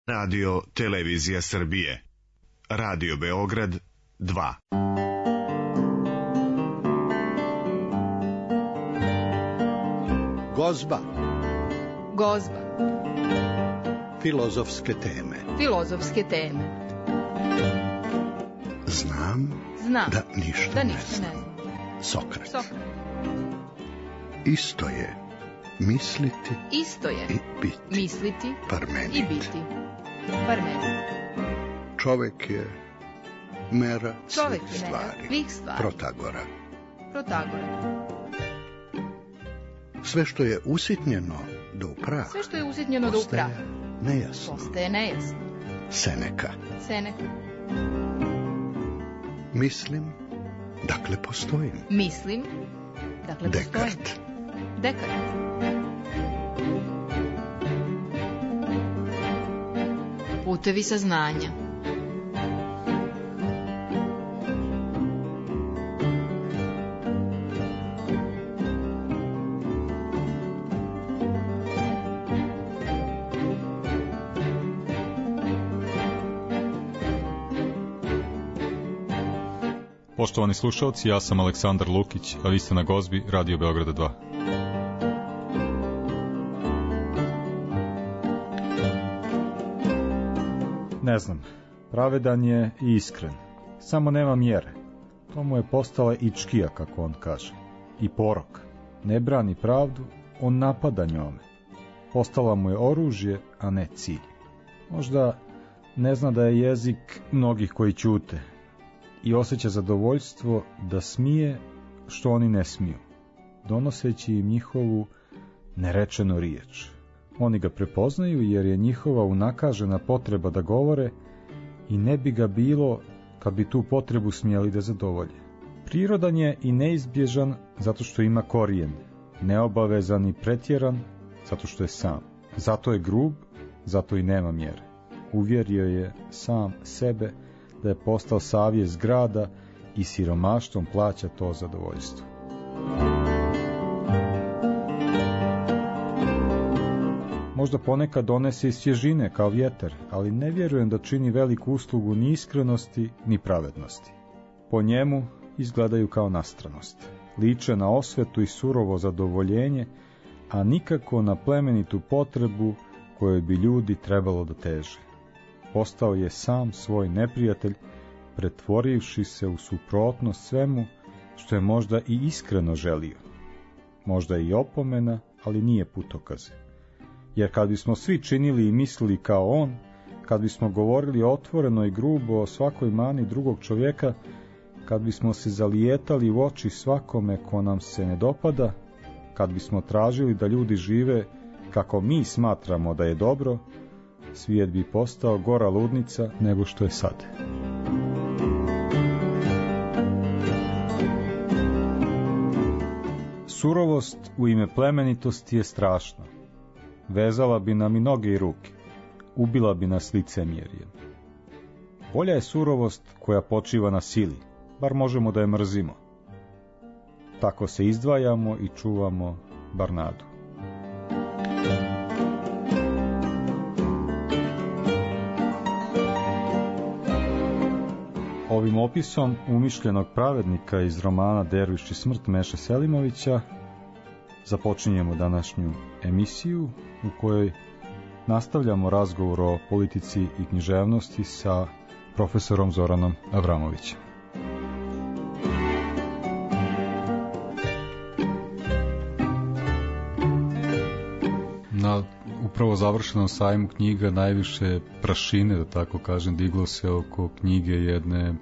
Radio Televizija Srbije. Radio Beograd 2. Gozba. Gozba. Filozofske teme. Filozofske teme. Znam da ništa ne znam. Sokrat. Isto je misliti i biti. Misliti Parmenid. i biti. Parmenid. Čovek je mera Čovek svih je mera stvari. svih stvari. Protagora. Sve što je usitnjeno do prah. Sve što je usitnjeno do prah. Nejasno. Postaje nejasno. Seneka. Mislim, dakle postojim. Mislim, dakle postojim. Dekart. Putevi saznanja. Poštovani slušalci, ja sam Aleksandar Lukić, a vi ste na Gozbi Radio Beograda 2. Ne znam, pravedan je i iskren, samo nema mjere. To mu je postala ičkija, kako on kaže, i porok. Ne brani pravdu, on napada njome. Postala mu je oružje, a ne cilj. Možda ne zna da je jezik mnogih koji ćute i osjeća zadovoljstvo da smije što oni ne smiju, donoseći im njihovu nerečenu riječ. Oni ga prepoznaju jer je njihova unakažena potreba da govore i ne bi ga bilo kad bi tu potrebu smjeli da zadovolje. Prirodan je i neizbježan zato što ima korijen, neobavezan i pretjeran zato što je sam. Zato je grub, zato i nema mjere. Uvjerio je sam sebe da je postao savjest grada i siromaštvom plaća to zadovoljstvo. Možda ponekad donese i svježine kao vjetar, ali ne vjerujem da čini veliku uslugu ni iskrenosti ni pravednosti. Po njemu izgledaju kao nastranost. Liče na osvetu i surovo zadovoljenje, a nikako na plemenitu potrebu kojoj bi ljudi trebalo da teže. Postao je sam svoj neprijatelj, pretvorivši se u suprotnost svemu što je možda i iskreno želio. Možda i opomena, ali nije putokaz. Jer kad bismo svi činili i mislili kao on, kad bismo govorili otvoreno i grubo o svakoj mani drugog čovjeka, kad bismo se zalijetali u oči svakome ko nam se ne dopada, kad bismo tražili da ljudi žive kako mi smatramo da je dobro, svijet bi postao gora ludnica nego što je sad. Surovost u ime plemenitosti je strašna. Vezala bi nam i noge i ruke. Ubila bi nas licemjerjem. Bolja je surovost koja počiva na sili, bar možemo da je mrzimo. Tako se izdvajamo i čuvamo bar nadu. Ovim opisom umišljenog pravednika iz romana Derviš i smrt Meše Selimovića započinjemo današnju emisiju u kojoj nastavljamo razgovor o politici i književnosti sa profesorom Zoranom Avramovićem. Na upravo završenom sajmu knjiga najviše prašine, da tako kažem, diglo se oko knjige jedne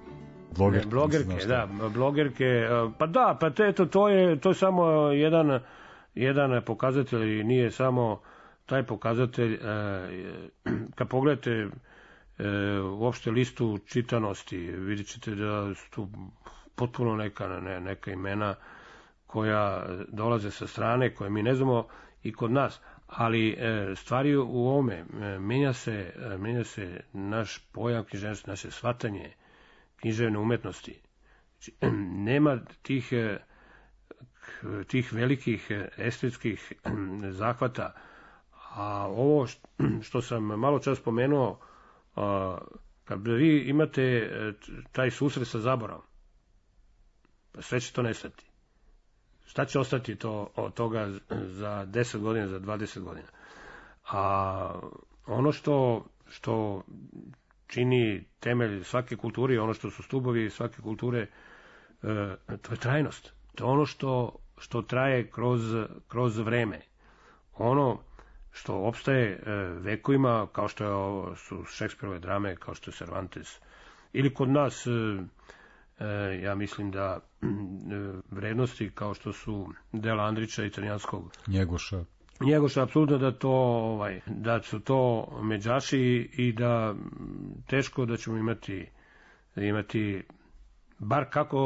blogerke, to je samo jedan pokazatelj i nije samo taj pokazatelj. Kad pogledate uopšte listu čitanosti, vidjet ćete da su tu potpuno neka imena koja dolaze sa strane, koje mi ne znamo i kod nas, ali stvari u ovome, menja se naš pojam književnosti, naše shvatanje književne umetnosti. Nema tih velikih estetskih zahvata, A ovo što sam malo čas spomenuo, kad vi imate taj susret sa zaboravom, sve će to nestati. Šta će ostati od toga za 10 godina, za 20 godina? A ono što čini temelj svake kulture i ono što su stubovi svake kulture, to je trajnost. To je ono što traje kroz vreme. Ono što opstaje vekovima, kao što su Šekspirove drame, kao što je Cervantes, ili kod nas, ja mislim da vrednosti kao što su dela Andrića i Crnjanskog, Njegoša, apsolutno da su to međaši i da teško da ćemo imati bar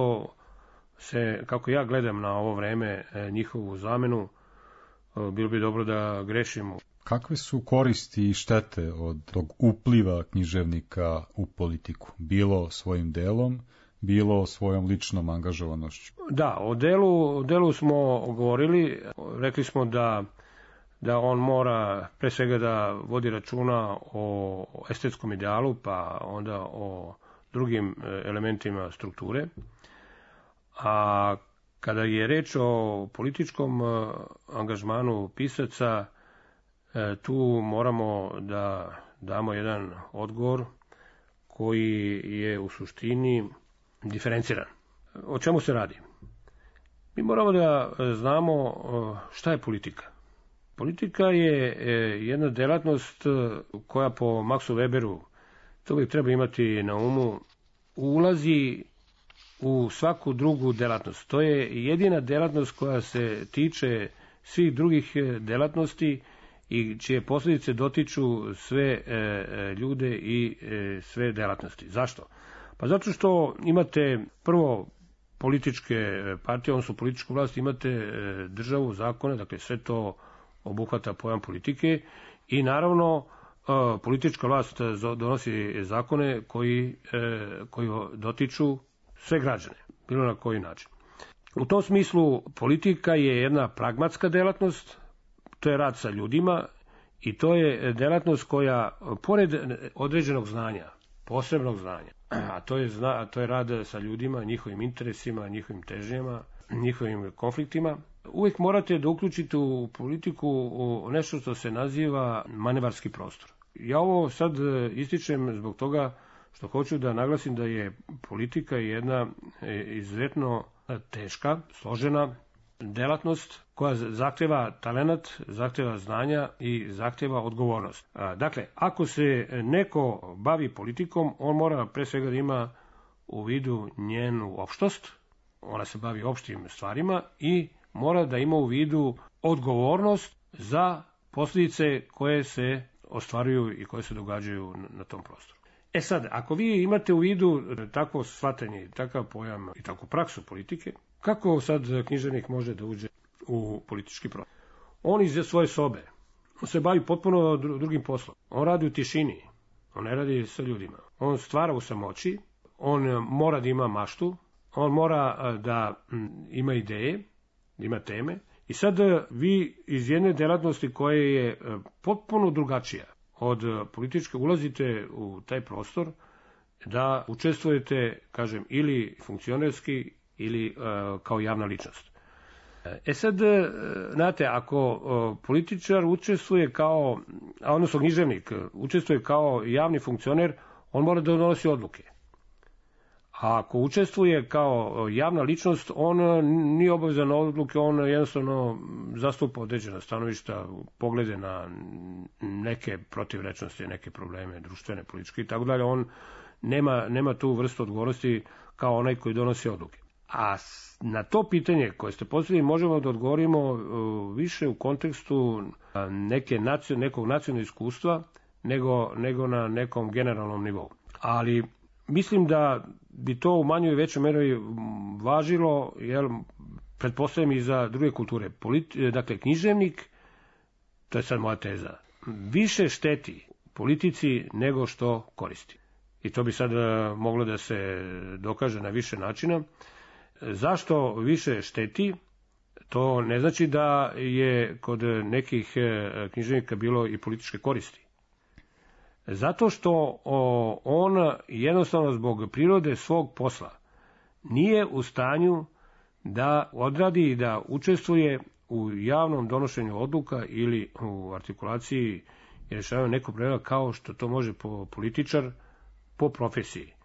kako ja gledam na ovo vreme, njihovu zamenu. Bilo bi dobro da grešimo. Kakve su koristi i štete od tog upliva književnika u politiku? Bilo svojim delom, bilo svojom ličnom angažovanošću? Da, o delu smo govorili. Rekli smo da on mora pre svega da vodi računa o estetskom idealu, pa onda o drugim elementima strukture. A kada je reč o političkom angažmanu pisaca, tu moramo da damo jedan odgovor koji je u suštini diferenciran. O čemu se radi? Mi moramo da znamo šta je politika. Politika je jedna delatnost koja po Maxu Weberu, to uvijek treba imati na umu, ulazi u svaku drugu delatnost. To je jedina delatnost koja se tiče svih drugih delatnosti i čije posljedice dotiču sve ljude i sve delatnosti. Zašto? Pa zato što imate prvo političke partije, odnosno političku vlast, imate državu, zakone, dakle sve to obuhvata pojam politike i naravno politička vlast donosi zakone koji dotiču sve građane, bilo na koji način. U tom smislu politika je jedna pragmatska delatnost, to je rad sa ljudima i to je delatnost koja, pored određenog znanja, posebnog znanja, a to je rad sa ljudima, njihovim interesima, njihovim težnjama, njihovim konfliktima, uvijek morate da uključite u politiku nešto što se naziva manevarski prostor. Ja ovo sad ističem zbog toga što hoću da naglasim da je politika jedna izuzetno teška, složena delatnost koja zahteva talenat, zahteva znanja i zahteva odgovornost. Dakle, ako se neko bavi politikom, on mora pre svega da ima u vidu njenu opštost, ona se bavi opštim stvarima i mora da ima u vidu odgovornost za posljedice koje se ostvaruju i koje se događaju na tom prostoru. E sad, ako vi imate u vidu takvo shvatanje, takav pojam i takvu praksu politike, kako sad književnik može da uđe u politički prostor? On iz svoje sobe, on se bavi potpuno drugim poslom. On radi u tišini, on ne radi sa ljudima. On stvara u samoći, on mora da ima maštu, on mora da ima ideje, da ima teme. I sad vi iz jedne delatnosti koja je potpuno drugačija od političke ulazite u taj prostor da učestvujete, kažem, ili funkcionerski ili kao javna ličnost. E sad, znate, ako političar učestvuje kao, odnosno književnik učestvuje kao javni funkcioner, on mora da donosi odluke. A ako učestvuje kao javna ličnost, on nije obavezan na odluke, on jednostavno zastupa određena stanovišta, poglede na neke protivrečnosti, neke probleme društvene, političke i tako dalje. On nema tu vrstu odgovornosti kao onaj koji donosi odluke. A na to pitanje koje ste postavili možemo da odgovorimo više u kontekstu nekog nacionalnog iskustva nego na nekom generalnom nivou. Ali mislim da bi to u manjoj i većoj meri važilo, jer pretpostavljam i za druge kulture. Dakle, književnik, to je sad moja teza, više šteti politici nego što koristi. I to bi sad moglo da se dokaže na više načina. Zašto više šteti? To ne znači da je kod nekih književnika bilo i političke koristi. Zato što on jednostavno zbog prirode svog posla nije u stanju da odradi i da učestvuje u javnom donošenju odluka ili u artikulaciji i rješavanju nekog problema kao što to može političar po profesiji.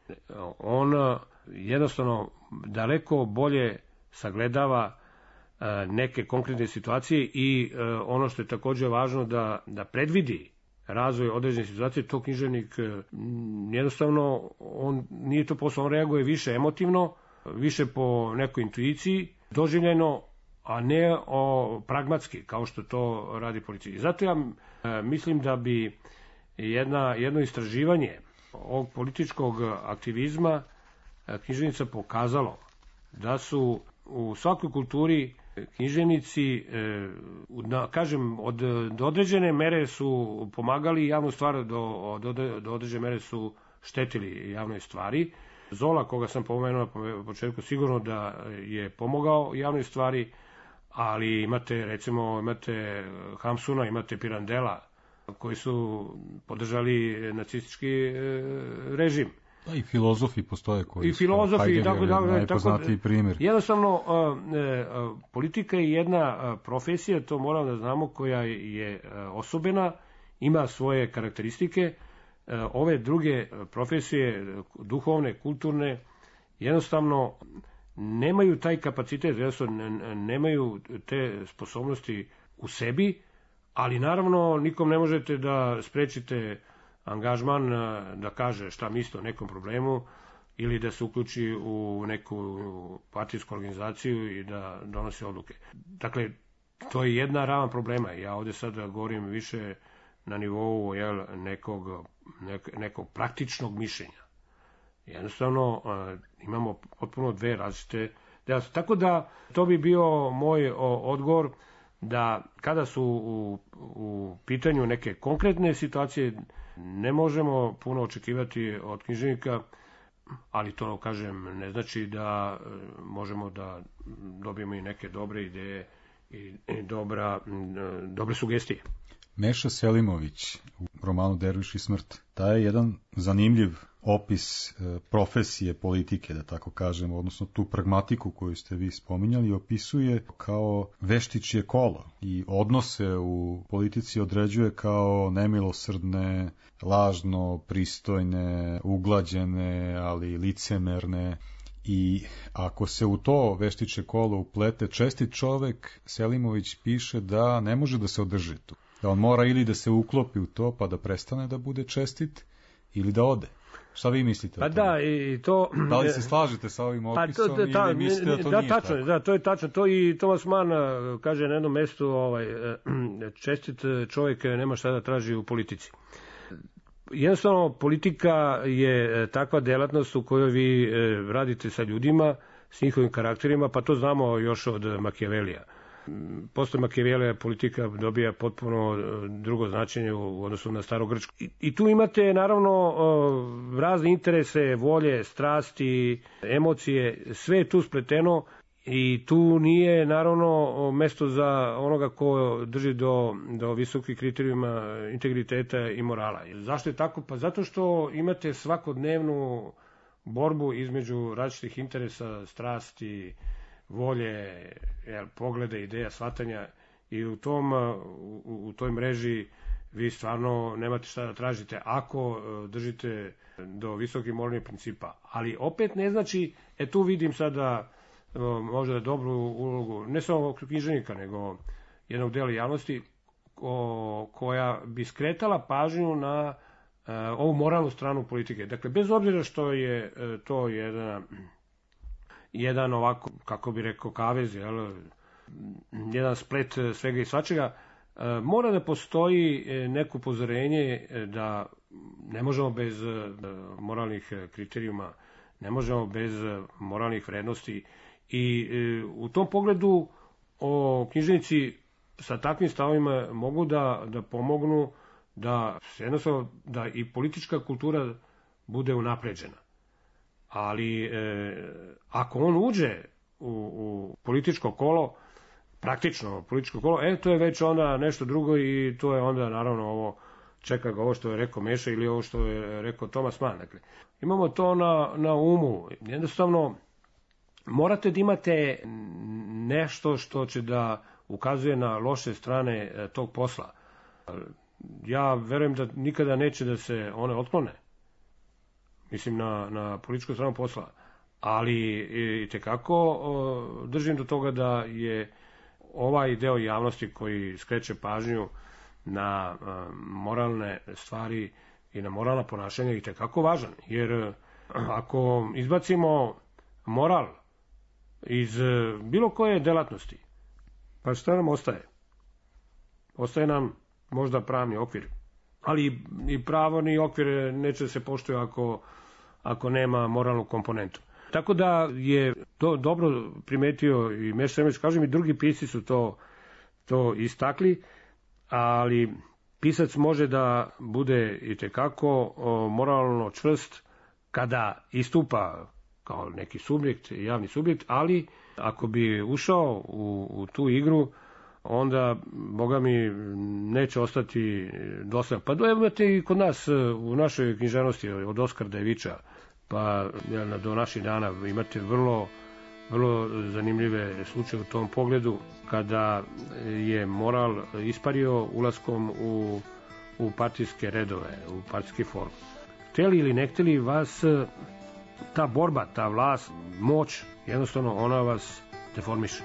On jednostavno daleko bolje sagledava neke konkretne situacije i ono što je također važno da predvidi razvoj određene situacije, to književnik jednostavno, on nije to posao, on reaguje više emotivno, više po nekoj intuiciji, doživljeno, a ne pragmatski, kao što to radi policija. I zato ja mislim da bi jedno istraživanje ovog političkog aktivizma književnica pokazalo da su u svakoj kulturi književnici, kažem, do određene mere su pomagali javnu stvar, do određene mere su štetili javnoj stvari. Zola, koga sam pomenuo na početku, sigurno da je pomogao javnoj stvari, ali imate Hamsuna, imate Pirandela, koji su podržali nacistički režim. Da, i filozofi postoje koji su najpoznatiji primjer. Jednostavno, politika je jedna profesija, to moramo da znamo, koja je osobena, ima svoje karakteristike. Ove druge profesije, duhovne, kulturne, jednostavno nemaju taj kapacitet, jednostavno nemaju te sposobnosti u sebi, ali naravno nikom ne možete da sprečite angažman da kaže šta misli o nekom problemu ili da se uključi u neku partijsku organizaciju i da donosi odluke. Dakle, to je jedna ravan problema. Ja ovdje sad govorim više na nivou nekog praktičnog mišljenja. Jednostavno imamo potpuno dve različite. Tako da to bi bio moj odgovor, da kada su u pitanju neke konkretne situacije ne možemo puno očekivati od književnika, ali to, kažem, ne znači da možemo da dobijemo i neke dobre ideje i dobre sugestije. Meša Selimović u romanu Derviš i smrt daje jedan zanimljiv opis profesije politike, da tako kažemo, odnosno tu pragmatiku koju ste vi spominjali, opisuje kao veštičje kolo i odnose u politici određuje kao nemilosrdne, lažno, pristojne, uglađene, ali licemerne. I ako se u to veštičje kolo uplete čestit čovek, Selimović piše da ne može da se održi tu. Da on mora ili da se uklopi u to pa da prestane da bude čestit ili da ode. Šta vi mislite o tome? Da, i to... Da li se slažete sa ovim opisom ili mislite da to nije tačno, tako? Da, to je tačno. To i Thomas Mann kaže na jednom mestu, čestit čovjek nema šta da traži u politici. Jednostavno, politika je takva delatnost u kojoj vi radite sa ljudima, s njihovim karakterima, pa to znamo još od Machiavellija. Posle Machiavellija politika dobija potpuno drugo značenje u odnosu na starogrčku. I tu imate naravno razne interese, volje, strasti, emocije, sve je tu spleteno i tu nije naravno mesto za onoga ko drži do visokih kriterijuma integriteta i morala. Zašto je tako? Pa zato što imate svakodnevnu borbu između različitih interesa, strasti, volje, poglede, ideja, shvatanja i u toj mreži vi stvarno nemate šta da tražite ako držite do visokih moralnih principa. Ali opet ne znači, tu vidim sada možda dobru ulogu, ne samo književnika, nego jednog dela javnosti koja bi skretala pažnju na ovu moralnu stranu politike. Dakle, bez obzira što je to jedan ovako, kako bi rekao, kavez, jedan splet svega i svačega, mora da postoji neko upozorenje da ne možemo bez moralnih kriterijuma, ne možemo bez moralnih vrednosti i u tom pogledu književnici sa takvim stavima mogu da pomognu da jednostavno da i politička kultura bude unapređena. Ali ako on uđe u političko kolo, praktično političko kolo, to je već onda nešto drugo i to je onda naravno ovo, čeka ga ovo što je rekao Meša ili ovo što je rekao Thomas Mann. Dakle, imamo to na umu. Jednostavno, morate da imate nešto što će da ukazuje na loše strane tog posla. Ja verujem da nikada neće da se one otklone. Mislim na političku stranu posla. Ali i tekako držim do toga da je ovaj deo javnosti koji skreće pažnju na moralne stvari i na moralna ponašanja i tekako važan. Jer ako izbacimo moral iz bilo koje delatnosti, pa šta nam ostaje? Ostaje nam možda pravni okvir. Ali i pravo ni okvir neće da se poštuje ako nema moralnu komponentu. Tako da je to dobro primetio i Meša Selimović, kažem, i drugi pisci su to istakli, ali pisac može da bude i tekako moralno čvrst kada istupa kao neki subjekt, javni subjekt, ali ako bi ušao u tu igru, onda, boga mi, neće ostati dosledan. Pa imate i kod nas u našoj književnosti od Oskara Devića, pa do naših dana imate vrlo zanimljive slučaje u tom pogledu, kada je moral ispario ulaskom u partijske redove, u partijski forum. Hteli ili ne hteli, vas ta borba, ta vlast, moć, jednostavno ona vas deformiše.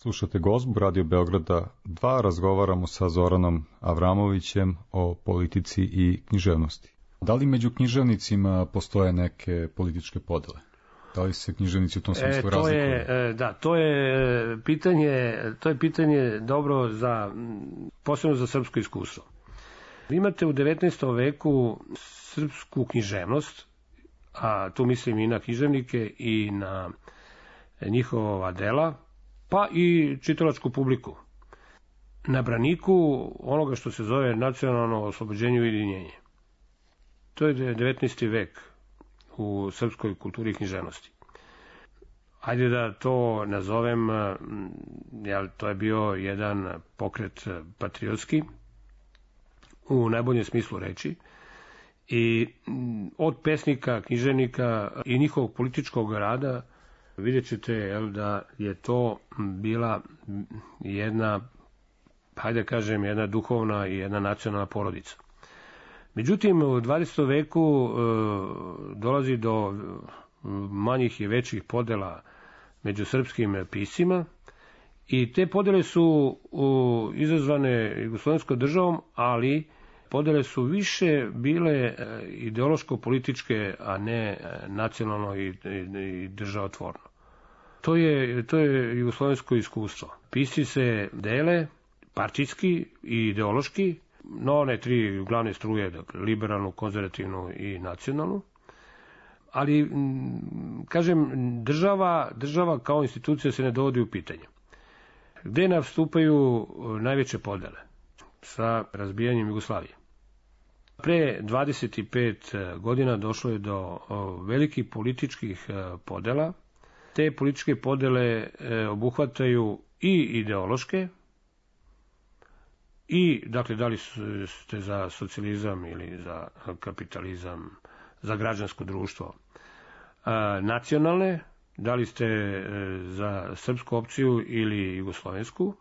Slušate Gozbu Radio Beograda 2, razgovaramo sa Zoranom Avramovićem o politici i književnosti. Da li među književnicima postoje neke političke podele? Da li se književnici u tom smislu razlikuju? To je pitanje dobro posebno za srpsko iskustvo. Vi imate u 19. veku srpsku književnost, a tu mislim i na književnike i na njihova dela, pa i čitalačku publiku. Na braniku onoga što se zove nacionalno oslobođenje i ujedinjenje. To je 19. vek u srpskoj kulturi i književnosti. Ajde da to nazovem, to je bio jedan pokret patriotski, u najboljem smislu reči, i od pesnika, književnika i njihovog političkog rada vidjet ćete da je to bila jedna, jedna duhovna i jedna nacionalna porodica. Međutim, u 20. veku dolazi do manjih i većih podela među srpskim piscima i te podele su izazvane jugoslovenskom državom, ali podele su više bile ideološko-političke, a ne nacionalno i državotvorno. To je jugoslovensko iskustvo. Pisci se dele partijski i ideološki na one tri glavne struje, dakle, liberalnu, konzervativnu i nacionalnu. Ali, kažem, država kao institucija se ne dovodi u pitanje. Gde nastupaju najveće podele? Sa razbijanjem Jugoslavije. Pre 25 godina došlo je do velikih političkih podela. Te političke podele obuhvataju i ideološke, i, dakle, da li ste za socijalizam ili za kapitalizam, za građansko društvo, nacionalne, da li ste za srpsku opciju ili jugoslovensku,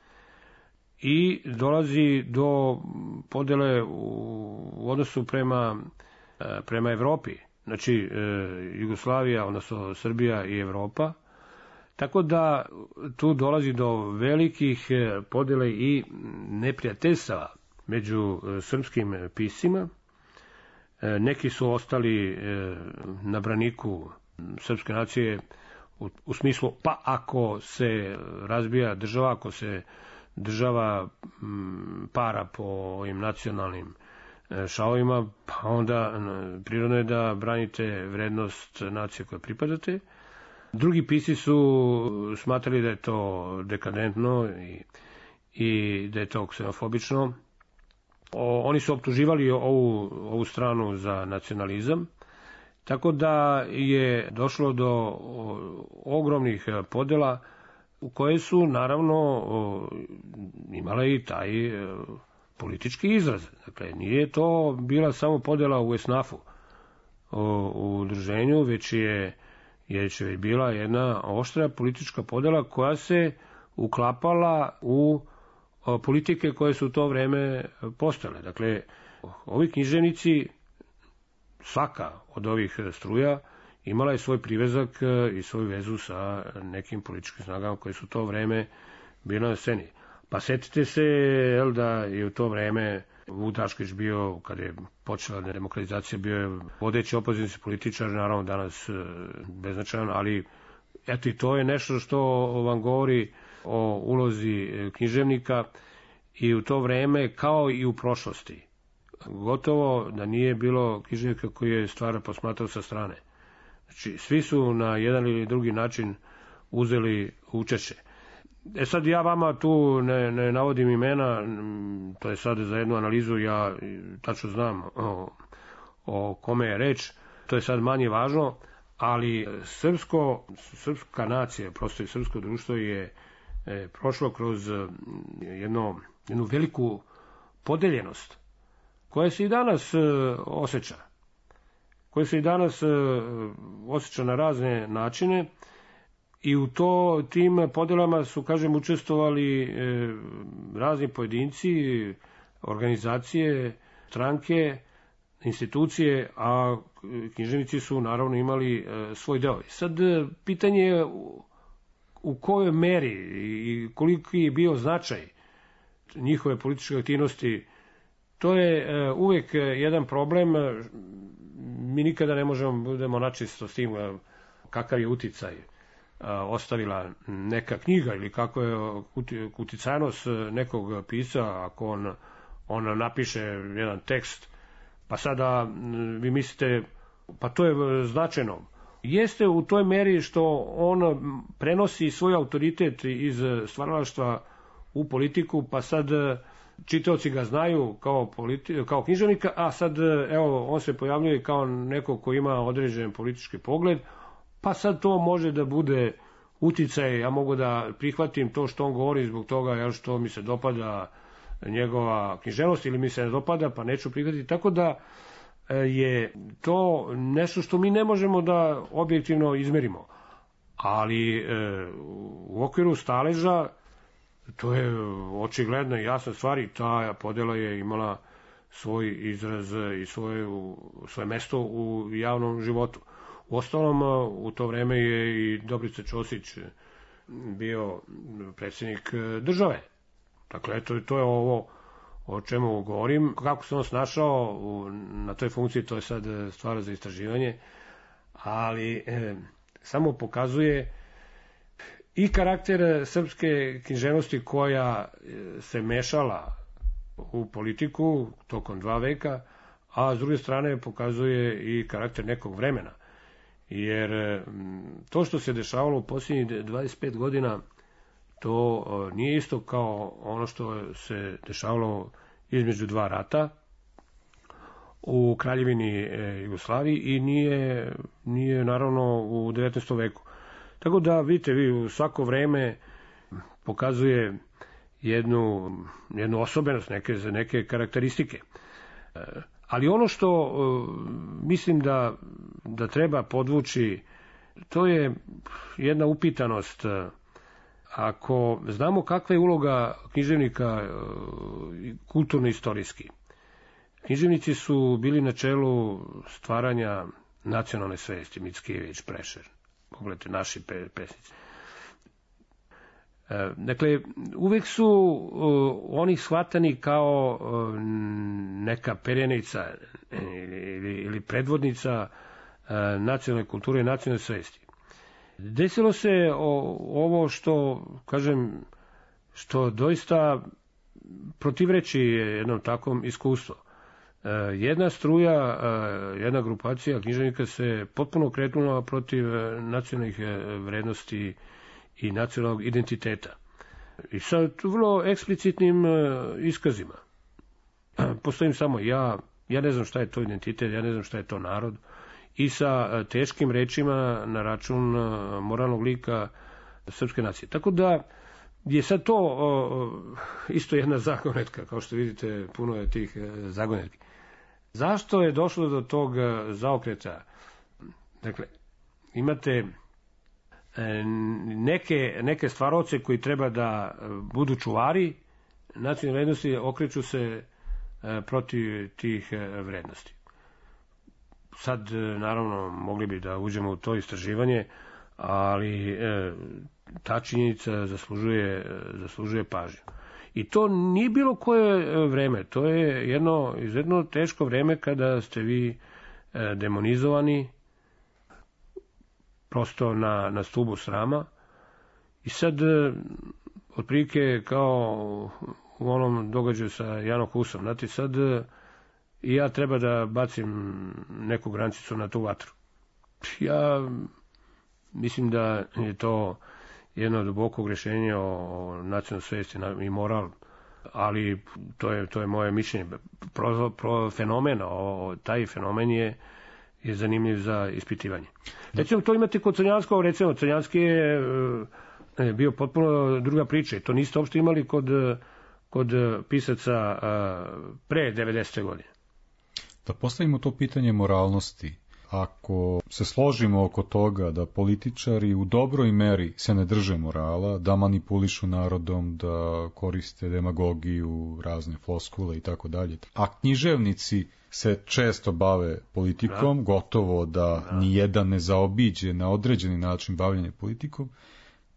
i dolazi do podele u odnosu prema Evropi, znači Jugoslavija, odnosno Srbija i Evropa, tako da tu dolazi do velikih podele i neprijateljstava među srpskim piscima. Neki su ostali na braniku srpske nacije u smislu, pa ako se razbija država, ako se država para po ovim nacionalnim šavovima, pa onda prirodno je da branite vrednost nacije koje pripadate. Drugi pisci su smatrali da je to dekadentno i da je to ksenofobično. Oni su optuživali ovu stranu za nacionalizam, tako da je došlo do ogromnih podela u koje su naravno imale i taj politički izraz. Dakle, nije to bila samo podela u esnafu, u udruženju, već je bila jedna oštra politička podela koja se uklapala u politike koje su u to vreme postale. Dakle, ovi književnici, svaka od ovih struja, imala je svoj privezak i svoju vezu sa nekim političkim snagama koje su u to vreme bile na sceni. Pa setite se da je u to vreme Vuk Drašković bio, kada je počela demokratizacija, bio je vodeći opozicijski političar, naravno danas beznačajan, ali eto i to je nešto što vam govori o ulozi književnika i u to vreme kao i u prošlosti. Gotovo da nije bilo književnika koji je stvar posmatrao sa strane. Znači, svi su na jedan ili drugi način uzeli učešće. Sad ja vama tu ne navodim imena, to je sad za jednu analizu, ja tačno znam o kome je reč, to je sad manje važno, ali srpska nacija, prosto i srpsko društvo je prošlo kroz jednu veliku podeljenost koja se i danas osjeća. Koja se i danas osjeća na razne načine i u tim podelama su, kažem, učestvovali razni pojedinci, organizacije, stranke, institucije, a književnici su naravno imali svoj deo. Sad pitanje je u kojoj meri i koliki je bio značaj njihove političke aktivnosti, to je uvijek jedan problem. Mi nikada ne možemo budemo načisto s tim kakav je uticaj ostavila neka knjiga ili kako je uticajnost nekog pisca ako on napiše jedan tekst, pa sada vi mislite, pa to je značajno. Jeste u toj meri što on prenosi svoj autoritet iz stvaralaštva u politiku, pa sad čitaoci ga znaju kao književnika, a sad evo on se pojavljuje kao neko ko ima određen politički pogled, pa sad to može da bude uticaj, ja mogu da prihvatim to što on govori zbog toga što mi se dopada njegova književnost ili mi se ne dopada, pa neću prihvatiti. Tako da je to nešto što mi ne možemo da objektivno izmerimo. Ali u okviru staleža to je očigledno i jasna stvar i ta podela je imala svoj izraz i svoje mesto u javnom životu. Uostalom, u to vreme je i Dobrica Ćosić bio predsjednik države. Dakle, to je ovo o čemu govorim. Kako se on snašao na toj funkciji, to je sad stvar za istraživanje, ali samo pokazuje i karakter srpske književnosti koja se mešala u politiku tokom 2 veka, a s druge strane pokazuje i karakter nekog vremena. Jer to što se dešavalo u posljednjih 25 godina, to nije isto kao ono što se dešavalo između 2 rata u Kraljevini Jugoslaviji i nije naravno u 19. veku. Tako da vidite, vi u svako vreme pokazuje jednu osobenost, neke karakteristike. Ali ono što mislim da treba podvući, to je jedna upitanost. Ako znamo kakva je uloga književnika kulturno-istorijski, književnici su bili na čelu stvaranja nacionalne svesti, Mickijević, Prešer, pogledajte naši pesnici. Dakle, uvek su oni shvatani kao neka perjanica ili predvodnica nacionalne kulture i nacionalne svesti. Desilo se ovo što doista protivreči jednom takvom iskustvu. Jedna struja, jedna grupacija književnika se potpuno kretnula protiv nacionalnih vrednosti i nacionalnog identiteta. I sa vrlo eksplicitnim iskazima. Postojim samo ja ne znam šta je to identitet, ja ne znam šta je to narod, i sa teškim rečima na račun moralnog lika srpske nacije. Tako da je sad to isto jedna zagonetka, kao što vidite, puno je tih zagonetki. Zašto je došlo do tog zaokreta? Dakle, imate neke stvaroce koji treba da budu čuvari nacionalne vrednosti, okreću se protiv tih vrednosti. Sad, naravno, mogli bi da uđemo u to istraživanje, ali ta činjenica zaslužuje pažnju. I to nije bilo koje vreme, to je jedno izuzetno teško vreme kada ste vi demonizovani prosto na stubu srama. I sad, otprilike kao u onom događaju sa Janom Husom, znate, sad i ja treba da bacim neku grancicu na tu vatru. Ja mislim da je to jedno duboko rješenje o nacionalnoj svesti i moral, ali to je moje mišljenje. Fenomen, taj fenomen je zanimljiv za ispitivanje. Recimo, to imate kod Crnjanskog, recimo, Crnjanski je bio potpuno druga priča. To niste uopšte imali kod pisaca pre 90. godine. Da postavimo to pitanje moralnosti. Ako se složimo oko toga da političari u dobroj meri se ne drže morala, da manipulišu narodom, da koriste demagogiju, razne floskule i tako dalje, a književnici se često bave politikom, gotovo da nijedan ne zaobiđe na određeni način bavljanje politikom,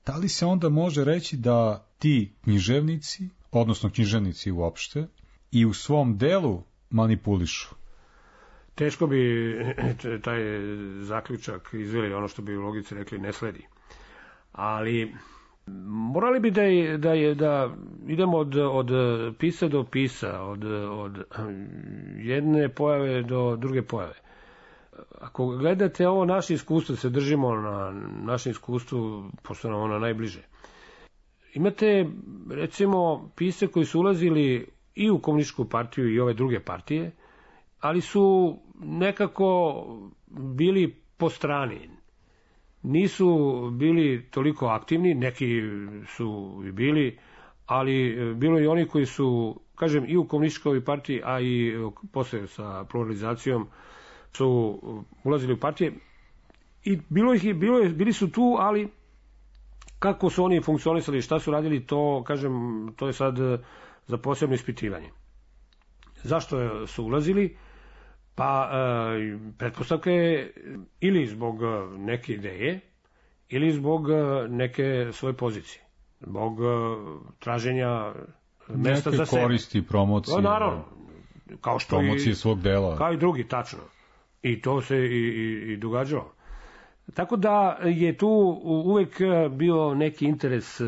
Da li se onda može reći da ti književnici, odnosno književnici uopšte, i u svom delu manipulišu? Teško bi taj zaključak izveli, ono što bi u logici rekli ne sledi. Ali morali bi da idemo od pisa do pisa, od jedne pojave do druge pojave. Ako gledate ovo naše iskustvo, se držimo na našem iskustvu, pošto nam ono najbliže. Imate, recimo, pisce koji su ulazili i u komunističku partiju i ove druge partije, ali su nekako bili po strani. Nisu bili toliko aktivni, neki su i bili, ali bilo i oni koji su, kažem, i u komunističkoj partiji, a i posle sa pluralizacijom su ulazili u partije. I bili su tu, ali kako su oni funkcionisali, šta su radili, to, kažem, to je sad za posebno ispitivanje. Zašto su ulazili? Pa pretpostavka je ili zbog neke ideje, ili zbog neke svoje pozicije. Zbog traženja mesta za sebe. Neke koristi, promocije. No, naravno. Kao što promocije svog dela. Kao i drugi, tačno. I to se i događalo. Tako da je tu uvek bio neki interes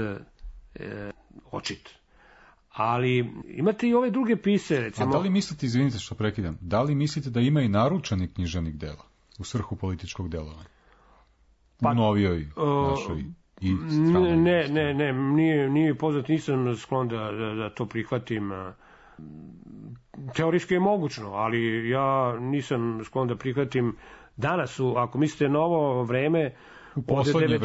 očit. Ali imate i ove druge pise, recimo. A da li mislite, izvinite što prekidam, da li mislite da ima i naručenih književnih dela u svrhu političkog delovanja? U novijoj našoj i stranoj? Ne, nije poznat, nisam sklon da to prihvatim. Teorijski je mogućno, ali ja nisam sklon da prihvatim. Danas su, ako mislite na ovo vreme, od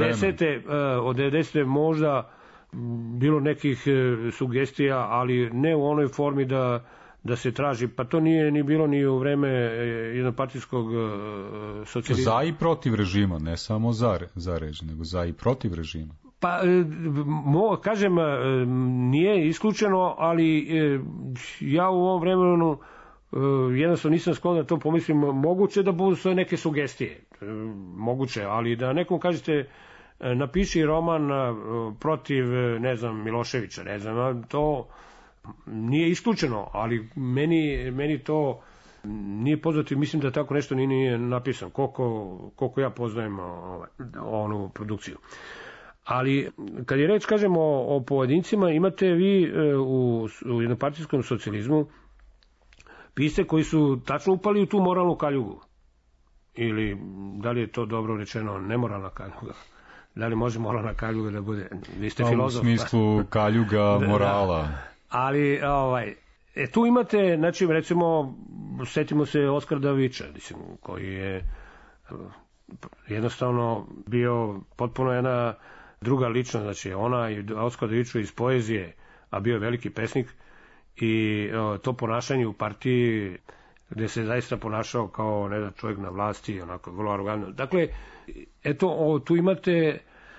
90. možda bilo nekih sugestija, ali ne u onoj formi da se traži. Pa to nije ni bilo ni u vreme jednopartijskog socijalizma. Za i protiv režima, ne samo za režim, nego za i protiv režima. Pa, kažem, nije isključeno, ali ja u ovom vremenu jednostavno nisam sklon da to pomislim. Moguće da budu sve neke sugestije. Moguće, ali da nekom kažete napiši roman protiv, ne znam, Miloševića, ne znam, to nije isključeno, ali meni to nije poznato i mislim da tako nešto nije napisano, koliko ja poznajem onu produkciju. Ali kad je reč, kažemo, o pojedincima, imate vi u jednopartijskom socijalizmu pisce koji su tačno upali u tu moralnu kaljugu. Ili, da li je to dobro rečeno, nemoralna kaljuga? Da li može moralna kaljuga da bude? Vi ste filozof. U smislu kaljuga morala. Da. Ali, tu imate, znači, recimo, setimo se Oskara Davića, koji je jednostavno bio potpuno jedna druga ličnost, znači ona i Oskar Davić iz poezije, a bio je veliki pesnik, i to ponašanje u partiji gde se zaista ponašao kao, ne znam, čovjek na vlasti, onako vrlo arogantno. Dakle, eto, tu imate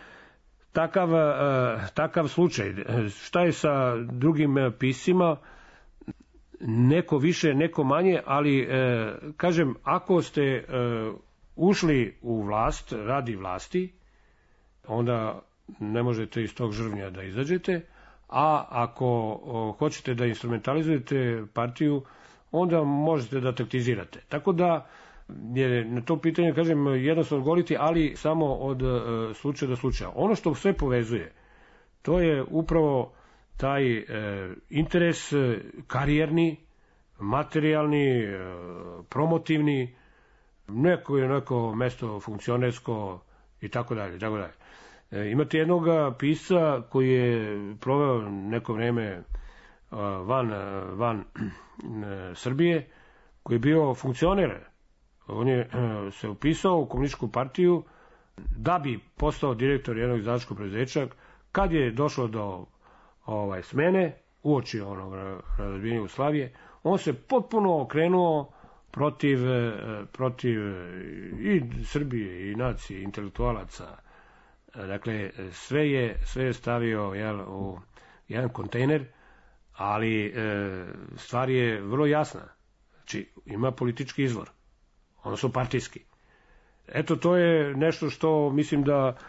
takav slučaj. Šta je sa drugim piscima? Neko više, neko manje, ali kažem, ako ste ušli u vlast, radi vlasti, onda ne možete iz tog žrvnja da izađete, a ako hoćete da instrumentalizujete partiju, onda možete da taktizirate. Tako da je na to pitanje, kažem, jednostavno odgovoriti, ali samo od slučaja do slučaja. Ono što sve povezuje, to je upravo taj interes karijerni, materijalni, promotivni, neko mesto funkcionersko i tako dalje. Imate jednog pisca koji je proveo neko vreme van Srbije, koji je bio funkcioner. On je se upisao u komunističku partiju da bi postao direktor jednog izdavačkog preduzeća. Kad je došlo do smene, uoči onog razbijanja Jugoslavije, on se potpuno okrenuo protiv i Srbije i nacije, intelektualaca. Dakle, sve je stavio u jedan kontejner, ali stvar je vrlo jasna. Znači, ima politički izvor, odnosno partijski. Eto, to je nešto što mislim da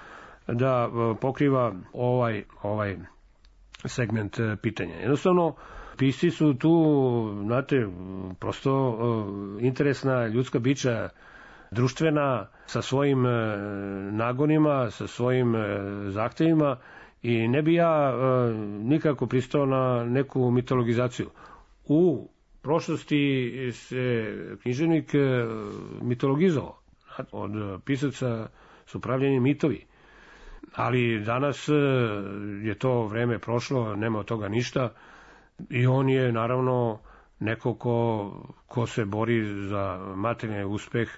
da pokriva ovaj segment pitanja. Jednostavno, pisci su tu, znate, prosto interesna ljudska bića, društvena, sa svojim nagonima, sa svojim zahtevima, i ne bi ja nikako pristao na neku mitologizaciju. U prošlosti se književnik mitologizovao. Od pisaca su pravljeni mitovi. Ali danas je to vreme prošlo, nema od toga ništa, i on je naravno neko ko se bori za materijalni uspeh.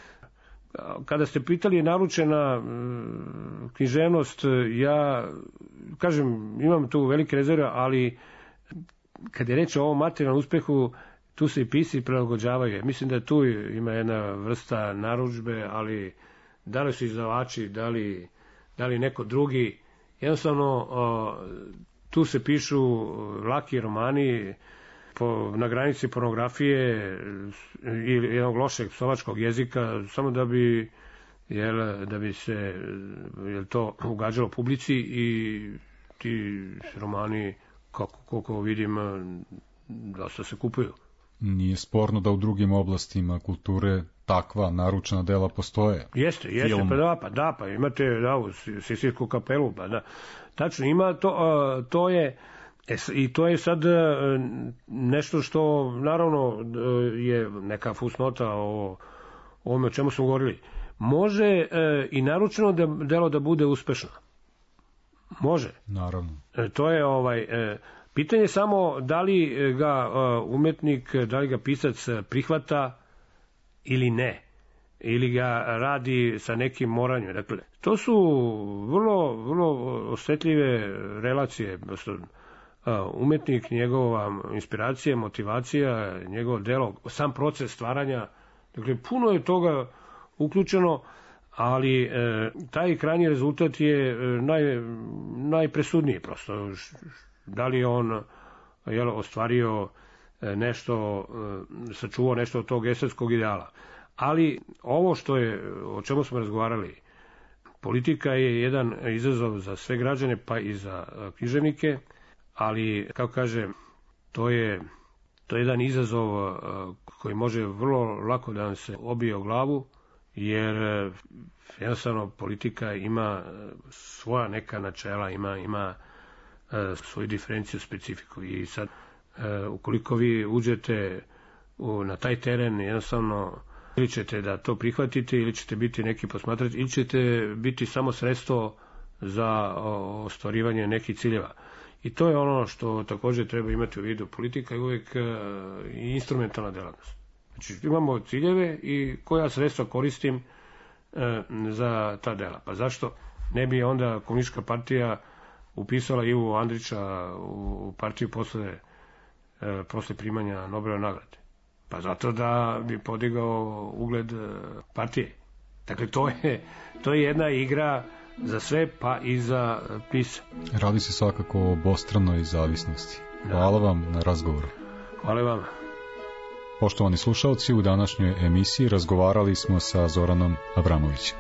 Kada ste pitali naručena književnost, ja kažem, imam tu velike rezerve, ali kad je reč o ovom materijalnom uspehu, tu se i pisci prilagođavaju. Mislim da tu ima jedna vrsta narudžbe, ali da li su izdavači, da li neko drugi, jednostavno tu se pišu laki romani na granici pornografije ili jednog lošeg psovačkog jezika, samo da bi se to ugađalo publici, i ti romani, koliko vidim, dosta se kupuju. Nije sporno da u drugim oblastima kulture takva naručena dela postoje. Jeste, pa imate u Sisijsku kapelu, pa da. Tačno, ima to je, i to je sad nešto što naravno je neka fusnota o ovome o čemu smo govorili. Može i naručeno delo da bude uspešno. Može. Naravno. To je pitanje samo da li ga umetnik, da li ga pisac prihvata ili ne, ili ga radi sa nekim moranjem. Dakle, to su vrlo, vrlo osjetljive relacije. Umetnik, njegova inspiracija, motivacija, njegovo delo, sam proces stvaranja, dakle, puno je toga uključeno, ali taj krajnji rezultat je najpresudniji prosto. Da li on ostvario nešto, sačuvao nešto od tog estetskog ideala. Ali ovo o čemu smo razgovarali, politika je jedan izazov za sve građane, pa i za književnike, ali, kako kažem, to je jedan izazov koji može vrlo lako da nam se obije o glavu, jer jednostavno politika ima svoja neka načela, ima svoju diferenciju, specifiku, i sad ukoliko vi uđete na taj teren, jednostavno ili ćete da to prihvatite, ili ćete biti neki posmatrač, ili ćete biti samo sredstvo za ostvarivanje nekih ciljeva. I to je ono što također treba imati u vidu. Politika je uvijek instrumentalna delatnost. Znači, imamo ciljeve i koja sredstva koristim za ta dela. Pa zašto ne bi onda Komunistička partija upisala Ivu Andrića u partiju posle primanja Nobelove nagrade? Pa zato da bi podigao ugled partije. Dakle, to je jedna igra za sve, pa i za pisa. Radi se svakako o obostranoj zavisnosti. Hvala vam na razgovoru. Hvala vam. Poštovani slušalci, u današnjoj emisiji razgovarali smo sa Zoranom Abramovićem.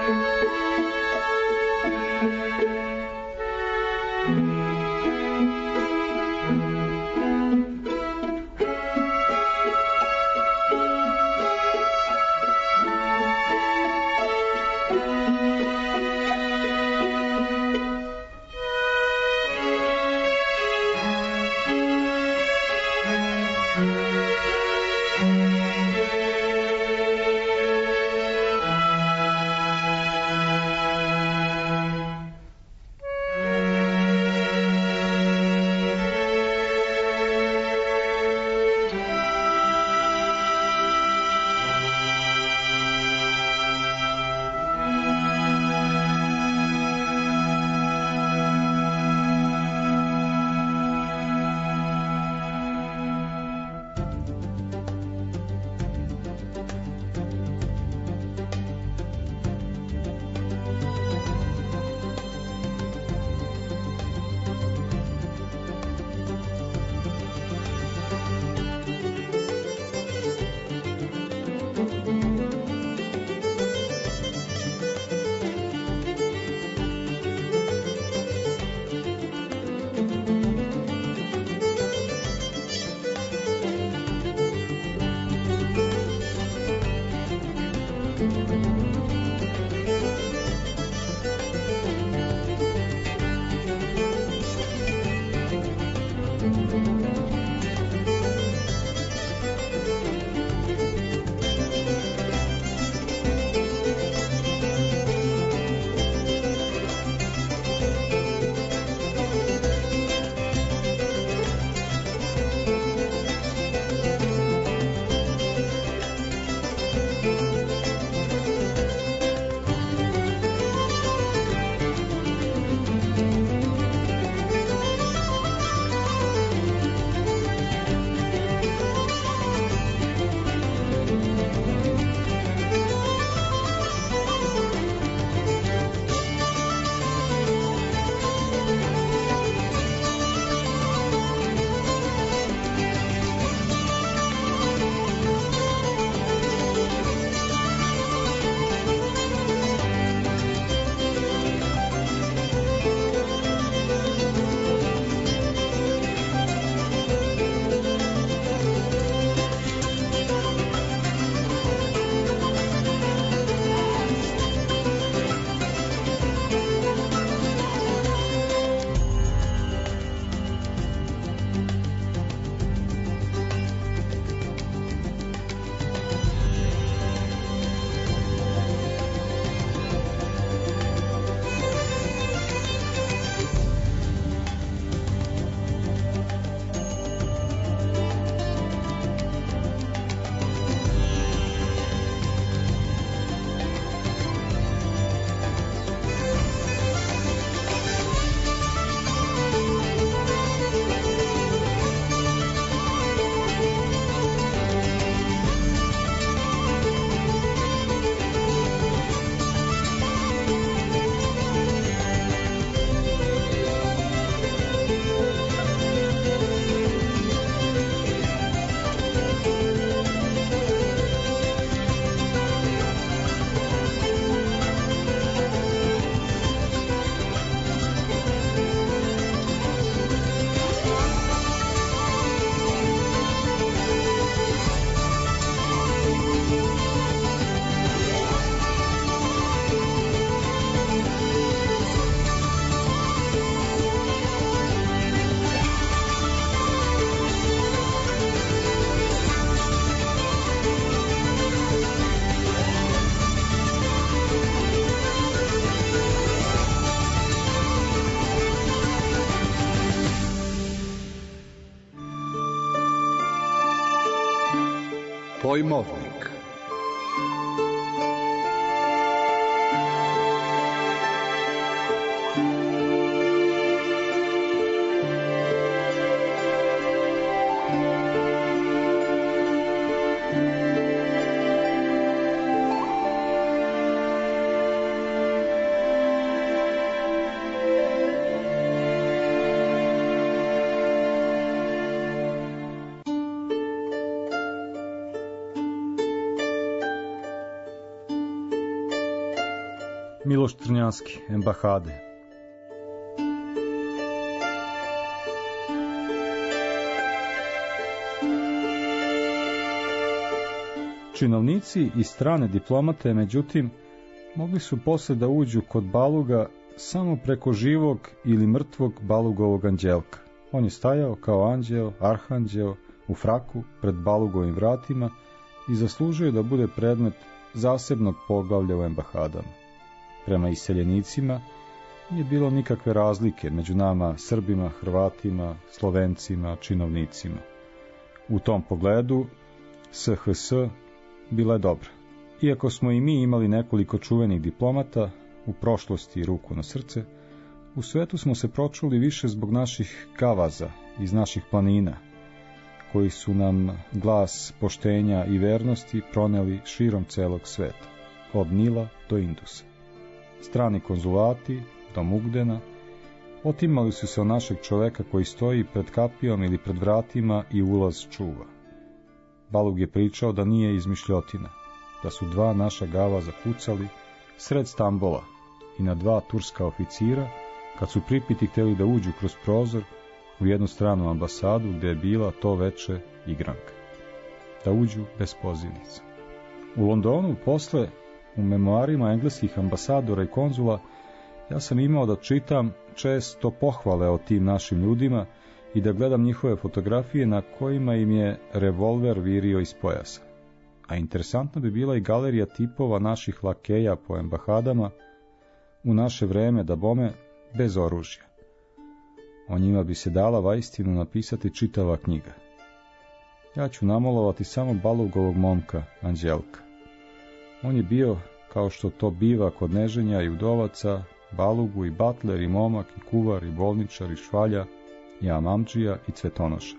Pojmovnik. Miloš Crnjanski, Embahade. Činovnici i strane diplomate, međutim, mogli su posle da uđu kod Baluga samo preko živog ili mrtvog Balugovog anđelka. On je stajao kao anđeo, arhanđeo, u fraku pred Balugovim vratima i zaslužio da bude predmet zasebnog poglavlja u embahadama. Prema iseljenicima nije bilo nikakve razlike među nama Srbima, Hrvatima, Slovencima, činovnicima. U tom pogledu SHS bila je dobra. Iako smo i mi imali nekoliko čuvenih diplomata, u prošlosti ruku na srce, u svetu smo se pročuli više zbog naših gavaza iz naših planina, koji su nam glas poštenja i vernosti proneli širom celog sveta, od Nila do Indusa. Strani konzulati, do Mugdena, otimali su se od našeg čoveka koji stoji pred kapijom ili pred vratima i ulaz čuva. Balug je pričao da nije izmišljotina, da su dva naša gavaza pucali sred Stambola i na dva turska oficira, kad su pripiti htjeli da uđu kroz prozor u jednu stranu ambasadu gdje je bila to veče igranka. Da uđu bez pozivnica. U Londonu posle, u memoarima engleskih ambasadora i konzula, ja sam imao da čitam često pohvale o tim našim ljudima i da gledam njihove fotografije na kojima im je revolver virio iz pojasa. A interesantna bi bila i galerija tipova naših lakeja po embahadama u naše vreme, da bome, bez oružja. O njima bi se dala vaistinu napisati čitava knjiga. Ja ću namolovati samo Balugovog momka, Anđelka. On je bio, kao što to biva kod neženja i udovaca, Balugu i batler i momak i kuvar i bolničar i švalja i amamdžija i cvetonoša.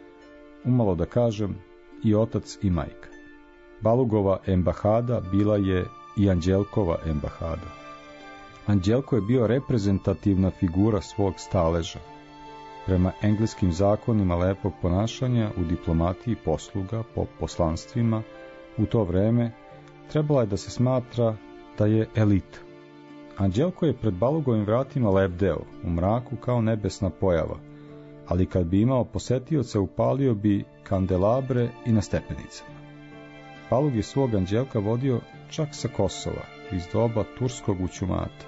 Umalo da kažem, i otac i majka. Balugova embahada bila je i Anđelkova embahada. Anđelko je bio reprezentativna figura svog staleža. Prema engleskim zakonima lepog ponašanja u diplomatiji posluga po poslanstvima u to vreme trebala je da se smatra da je elita. Anđelko je pred Balugovim vratima lebdeo, u mraku kao nebesna pojava, ali kad bi imao posetioca upalio bi kandelabre i na stepenicama. Balug je svog Anđelka vodio čak sa Kosova, iz doba turskog ućumata.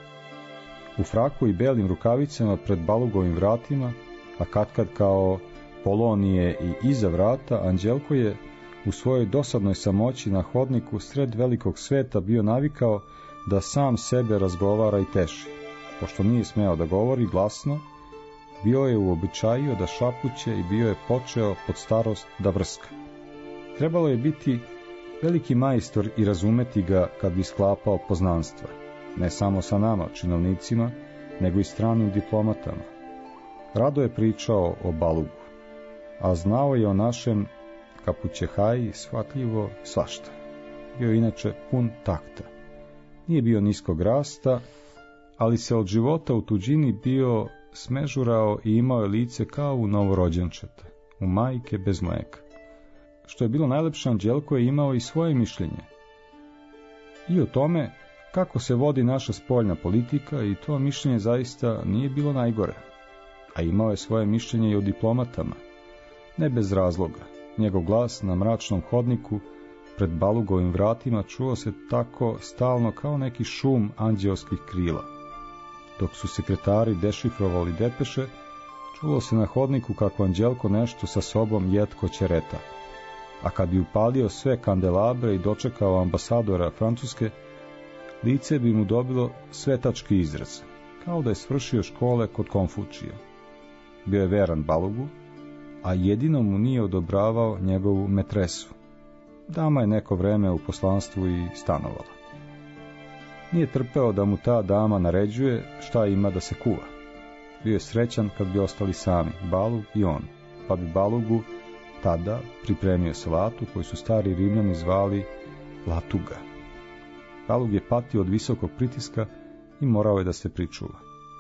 U fraku i belim rukavicama pred Balugovim vratima, a katkad kao Polonije i iza vrata, Anđelko je u svojoj dosadnoj samoći na hodniku sred velikog sveta bio navikao da sam sebe razgovara i teši. Pošto nije smeo da govori glasno, bio je uobičajio da šapuće i bio je počeo pod starost da vrska. Trebalo je biti veliki majstor i razumeti ga kad bi sklapao poznanstva, ne samo sa nama, činovnicima, nego i stranim diplomatama. Rado je pričao o Balugu, a znao je o našem Kapućehaji shvatljivo svašta. Bio je inače pun takta. Nije bio niskog rasta, ali se od života u tuđini bio smežurao i imao je lice kao u novorođenčeta, u majke bez mleka. Što je bilo najlepše, Anđelko je imao i svoje mišljenje. I o tome kako se vodi naša spoljna politika, i to mišljenje zaista nije bilo najgore. A imao je svoje mišljenje i o diplomatama. Ne bez razloga. Njegov glas na mračnom hodniku pred Balugovim vratima čuo se tako stalno kao neki šum anđeoskih krila. Dok su sekretari dešifrovali depeše, čulo se na hodniku kako Anđelko nešto sa sobom jetko ćereta. A kad bi upalio sve kandelabre i dočekao ambasadora Francuske, lice bi mu dobilo svetački izraz, kao da je svršio škole kod Konfučija. Bio je veran Balugu, a jedino mu nije odobravao njegovu metresu. Dama je neko vreme u poslanstvu i stanovala. Nije trpeo da mu ta dama naređuje šta ima da se kuva. Bio je srećan kad bi ostali sami, Balug i on, pa bi Balugu tada pripremio salatu koju su stari Rimljani zvali latuga. Balug je patio od visokog pritiska i morao je da se pričuva.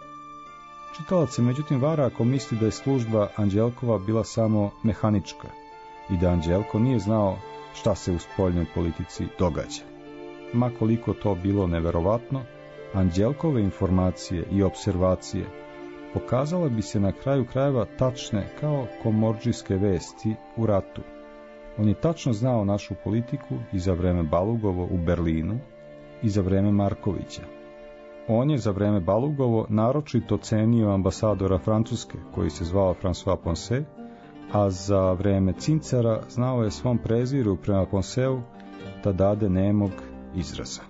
Čitalac se međutim vara ako misli da je služba Anđelkova bila samo mehanička i da Anđelko nije znao šta se u spoljnoj politici događa. Ma koliko to bilo neverovatno, Anđelkove informacije i observacije pokazale bi se na kraju krajeva tačne kao komordžijske vesti u ratu. On je tačno znao našu politiku i za vreme Balugovo u Berlinu i za vreme Markovića. On je za vreme Balugovo naročito cenio ambasadora Francuske, koji se zvao François Poncet, a za vreme Cincara znao je svom preziru prema Ponceu da dade nemog izraza.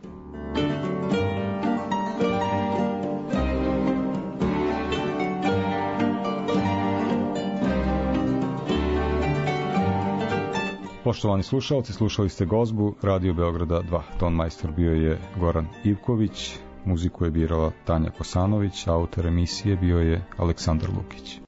Poštovani slušalci, slušali ste Gozbu Radio Beograda 2. Ton majstor bio je Goran Ivković, muziku je birala Tanja Kosanović, autor emisije bio je Aleksandar Lukić.